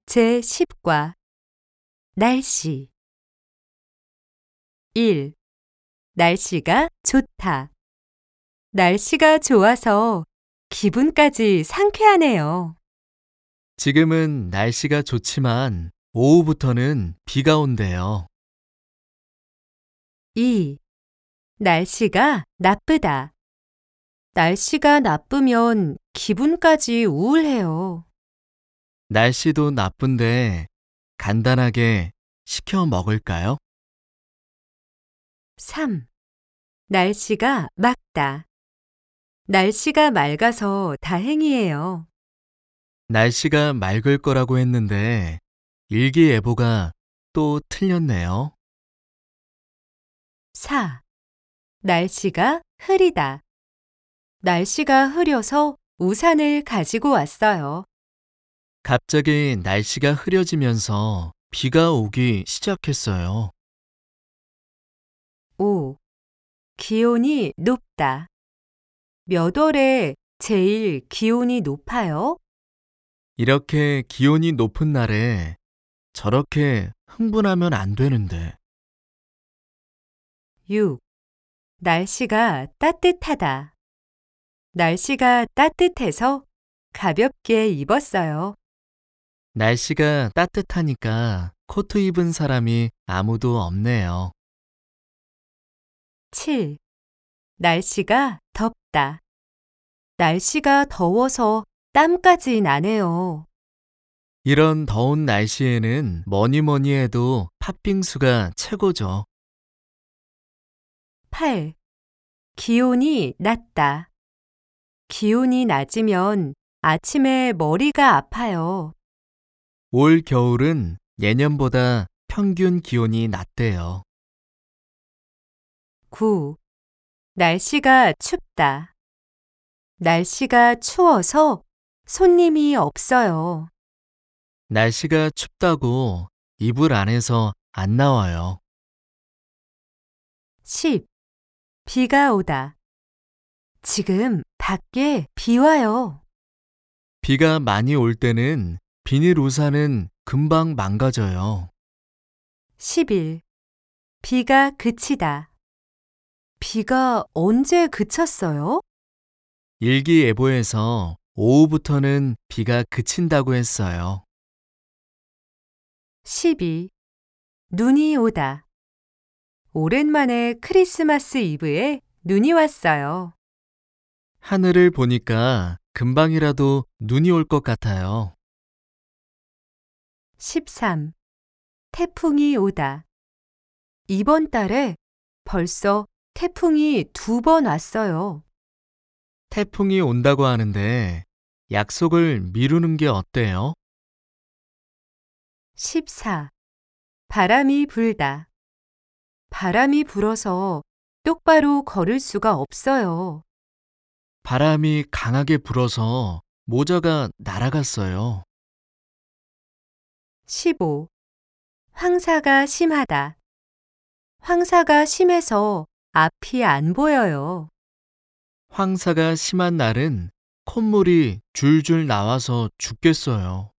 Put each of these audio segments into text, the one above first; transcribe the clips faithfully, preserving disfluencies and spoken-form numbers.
제십 과 날씨 일. 날씨가 좋다. 날씨가 좋아서 기분까지 상쾌하네요. 지금은 날씨가 좋지만 오후부터는 비가 온대요. 이. 날씨가 나쁘다. 날씨가 나쁘면 기분까지 우울해요. 날씨도 나쁜데 간단하게 시켜 먹을까요? 삼. 날씨가 맑다. 날씨가 맑아서 다행이에요. 날씨가 맑을 거라고 했는데 일기예보가 또 틀렸네요. 사. 날씨가 흐리다. 날씨가 흐려서 우산을 가지고 왔어요. 갑자기 날씨가 흐려지면서 비가 오기 시작했어요. 오. 기온이 높다. 몇 월에 제일 기온이 높아요? 이렇게 기온이 높은 날에 저렇게 흥분하면 안 되는데. 육. 날씨가 따뜻하다. 날씨가 따뜻해서 가볍게 입었어요. 날씨가 따뜻하니까 코트 입은 사람이 아무도 없네요. 칠. 날씨가 덥다. 날씨가 더워서 땀까지 나네요. 이런 더운 날씨에는 뭐니 뭐니 해도 팥빙수가 최고죠. 팔. 기온이 낮다. 기온이 낮으면 아침에 머리가 아파요. 올 겨울은 예년보다 평균 기온이 낮대요. 구. 날씨가 춥다. 날씨가 추워서 손님이 없어요. 날씨가 춥다고 이불 안에서 안 나와요. 십. 비가 오다. 지금 밖에 비 와요. 비가 많이 올 때는 비닐 우산은 금방 망가져요. 십일. 비가 그치다. 비가 언제 그쳤어요? 일기예보에서 오후부터는 비가 그친다고 했어요. 십이. 눈이 오다. 오랜만에 크리스마스 이브에 눈이 왔어요. 하늘을 보니까 금방이라도 눈이 올 것 같아요. 십삼. 태풍이 오다. 이번 달에 벌써 태풍이 두 번 왔어요. 태풍이 온다고 하는데 약속을 미루는 게 어때요? 십사. 바람이 불다. 바람이 불어서 똑바로 걸을 수가 없어요. 바람이 강하게 불어서 모자가 날아갔어요. 십오. 황사가 심하다. 황사가 심해서 앞이 안 보여요. 황사가 심한 날은 콧물이 줄줄 나와서 죽겠어요.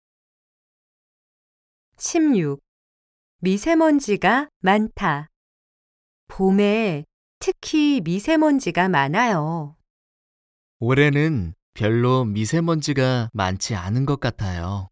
십육. 미세먼지가 많다. 봄에 특히 미세먼지가 많아요. 올해는 별로 미세먼지가 많지 않은 것 같아요.